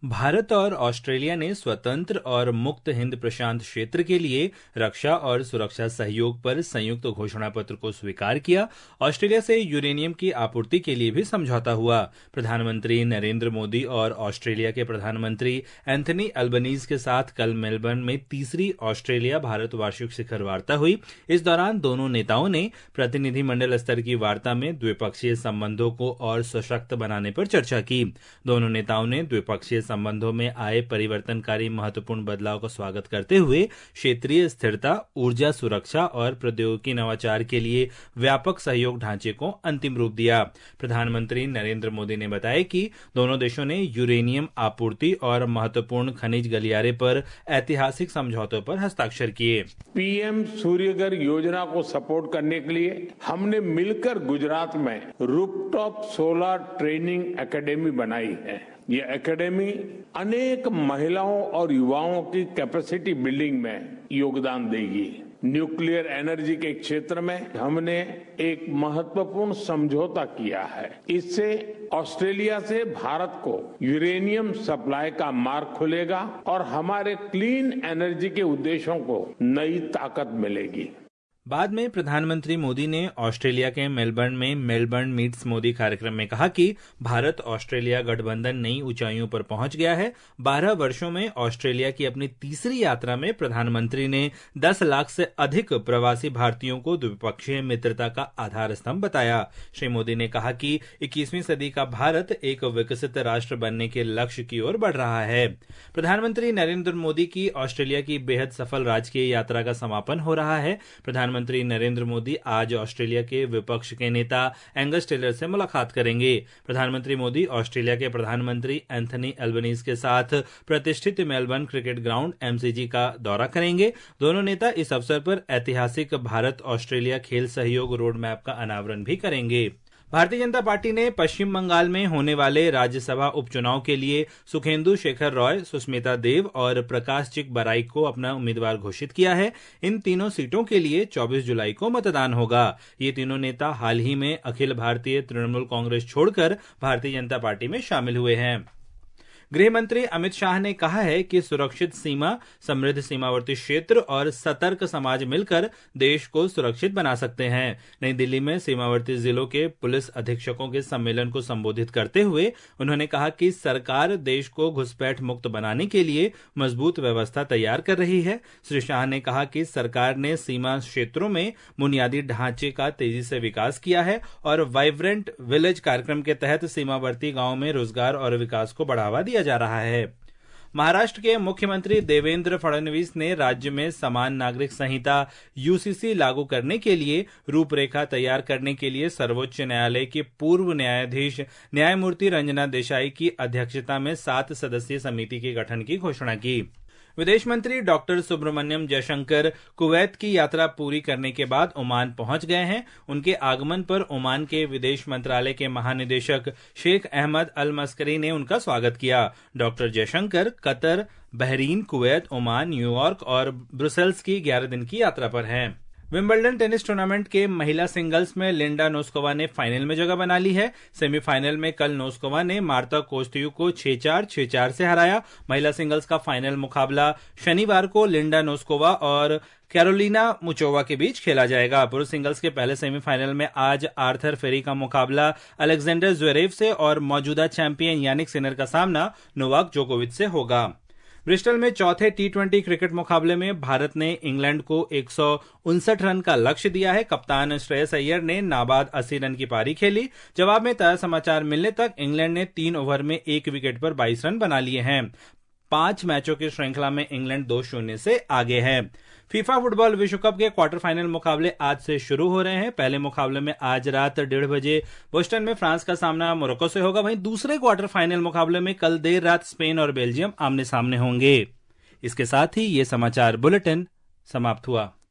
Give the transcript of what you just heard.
भारत और ऑस्ट्रेलिया ने स्वतंत्र और मुक्त हिंद प्रशांत क्षेत्र के लिए रक्षा और सुरक्षा सहयोग पर संयुक्त घोषणा पत्र को स्वीकार किया। ऑस्ट्रेलिया से यूरेनियम की आपूर्ति के लिए भी समझौता हुआ। प्रधानमंत्री नरेंद्र मोदी और ऑस्ट्रेलिया के प्रधानमंत्री एंथनी अल्बनीज के साथ कल मेलबर्न में तीसरी ऑस्ट्रेलिया भारत वार्षिक शिखर वार्ता हुई। इस दौरान दोनों नेताओं ने प्रतिनिधिमंडल स्तर की वार्ता में द्विपक्षीय संबंधों को और सशक्त बनाने पर चर्चा की। दोनों नेताओं ने द्विपक्षीय संबंधों में आए परिवर्तनकारी महत्वपूर्ण बदलाव का स्वागत करते हुए क्षेत्रीय स्थिरता, ऊर्जा सुरक्षा और प्रौद्योगिकी नवाचार के लिए व्यापक सहयोग ढांचे को अंतिम रूप दिया। प्रधानमंत्री नरेंद्र मोदी ने बताया कि दोनों देशों ने यूरेनियम आपूर्ति और महत्वपूर्ण खनिज गलियारे पर ऐतिहासिक समझौतों पर हस्ताक्षर किए। पीएम सूर्यघर योजना को सपोर्ट करने के लिए हमने मिलकर गुजरात में रूफटॉप सोलर ट्रेनिंग एकेडमी बनाई है। ये एकेडमी अनेक महिलाओं और युवाओं की कैपेसिटी बिल्डिंग में योगदान देगी। न्यूक्लियर एनर्जी के क्षेत्र में हमने एक महत्वपूर्ण समझौता किया है। इससे ऑस्ट्रेलिया से भारत को यूरेनियम सप्लाई का मार्ग खुलेगा और हमारे क्लीन एनर्जी के उद्देश्यों को नई ताकत मिलेगी। बाद में प्रधानमंत्री मोदी ने ऑस्ट्रेलिया के मेलबर्न में मेलबर्न मीट्स मोदी कार्यक्रम में कहा कि भारत ऑस्ट्रेलिया गठबंधन नई ऊंचाइयों पर पहुंच गया है। 12 वर्षों में ऑस्ट्रेलिया की अपनी तीसरी यात्रा में प्रधानमंत्री ने 10 लाख से अधिक प्रवासी भारतीयों को द्विपक्षीय मित्रता का आधार स्तंभ बताया। श्री मोदी ने कहा कि 21वीं सदी का भारत एक विकसित राष्ट्र बनने के लक्ष्य की ओर बढ़ रहा है। प्रधानमंत्री नरेंद्र मोदी की ऑस्ट्रेलिया की बेहद सफल राजकीय यात्रा का समापन हो रहा है। प्रधानमंत्री नरेंद्र मोदी आज ऑस्ट्रेलिया के विपक्ष के नेता एंगस टेलर से मुलाकात करेंगे। प्रधानमंत्री मोदी ऑस्ट्रेलिया के प्रधानमंत्री एंथनी अल्बनीज के साथ प्रतिष्ठित मेलबर्न क्रिकेट ग्राउंड एमसीजी का दौरा करेंगे। दोनों नेता इस अवसर पर ऐतिहासिक भारत ऑस्ट्रेलिया खेल सहयोग रोड मैप का अनावरण भी करेंगे। भारतीय जनता पार्टी ने पश्चिम बंगाल में होने वाले राज्यसभा उपचुनाव के लिए सुखेंदु शेखर रॉय, सुष्मिता देव और प्रकाश चिक बराइक को अपना उम्मीदवार घोषित किया है। इन तीनों सीटों के लिए 24 जुलाई को मतदान होगा। ये तीनों नेता हाल ही में अखिल भारतीय तृणमूल कांग्रेस छोड़कर भारतीय जनता पार्टी में शामिल हुए हैं। गृह मंत्री अमित शाह ने कहा है कि सुरक्षित सीमा, समृद्ध सीमावर्ती क्षेत्र और सतर्क समाज मिलकर देश को सुरक्षित बना सकते हैं। नई दिल्ली में सीमावर्ती जिलों के पुलिस अधीक्षकों के सम्मेलन को संबोधित करते हुए उन्होंने कहा कि सरकार देश को घुसपैठ मुक्त बनाने के लिए मजबूत व्यवस्था तैयार कर रही है। श्री शाह ने कहा कि सरकार ने सीमा क्षेत्रों में बुनियादी ढांचे का तेजी से विकास किया है और वाइब्रेंट विलेज कार्यक्रम के तहत सीमावर्ती गांवों में रोजगार और विकास को बढ़ावा दिया जा रहा है। महाराष्ट्र के मुख्यमंत्री देवेंद्र फडणवीस ने राज्य में समान नागरिक संहिता यूसीसी लागू करने के लिए रूपरेखा तैयार करने के लिए सर्वोच्च न्यायालय के पूर्व न्यायाधीश न्यायमूर्ति रंजना देसाई की अध्यक्षता में 7 सदस्यीय समिति के गठन की घोषणा की। विदेश मंत्री डॉक्टर सुब्रमण्यम जयशंकर कुवैत की यात्रा पूरी करने के बाद ओमान पहुंच गए हैं। उनके आगमन पर ओमान के विदेश मंत्रालय के महानिदेशक शेख अहमद अल मस्करी ने उनका स्वागत किया। Doctor Jaishankar Qatar, Bahrain, Kuwait, Oman, New York और ब्रुसेल्स की 11 दिन की यात्रा पर हैं। विंबलडन टेनिस टूर्नामेंट के महिला सिंगल्स में लिंडा नोस्कोवा ने फाइनल में जगह बना ली है। सेमीफाइनल में कल नोस्कोवा ने मार्ता कोस्टेयुक को 6-4, 6-4 से हराया। महिला सिंगल्स का फाइनल मुकाबला शनिवार को लिंडा नोस्कोवा और कैरोलिना मुचोवा के बीच खेला जाएगा। पुरुष सिंगल्स के पहले सेमीफाइनल में आज आर्थर फेरी का मुकाबला अलेक्जेंडर ज्वेरेव से और मौजूदा चैंपियन यानिक सिनर का सामना नोवाक जोकोविच से होगा। ब्रिस्टल में चौथे T20 क्रिकेट मुकाबले में भारत ने इंग्लैंड को 159 रन का लक्ष्य दिया है। कप्तान श्रेयस अय्यर ने नाबाद 80 रन की पारी खेली। जवाब में ताजा समाचार मिलने तक इंग्लैंड ने 3 ओवर में 1 विकेट पर 22 रन बना लिए हैं। 5 मैचों की श्रृंखला में इंग्लैंड 2-0 से आगे है। फीफा फुटबॉल विश्व कप के क्वार्टर फाइनल मुकाबले आज से शुरू हो रहे हैं। पहले मुकाबले में आज रात 1:30 बजे बोस्टन में फ्रांस का सामना मोरक्को से होगा। वहीं दूसरे क्वार्टर फाइनल मुकाबले में कल देर रात स्पेन और बेल्जियम आमने सामने होंगे। इसके साथ ही ये समाचार बुलेटिन समाप्त हुआ।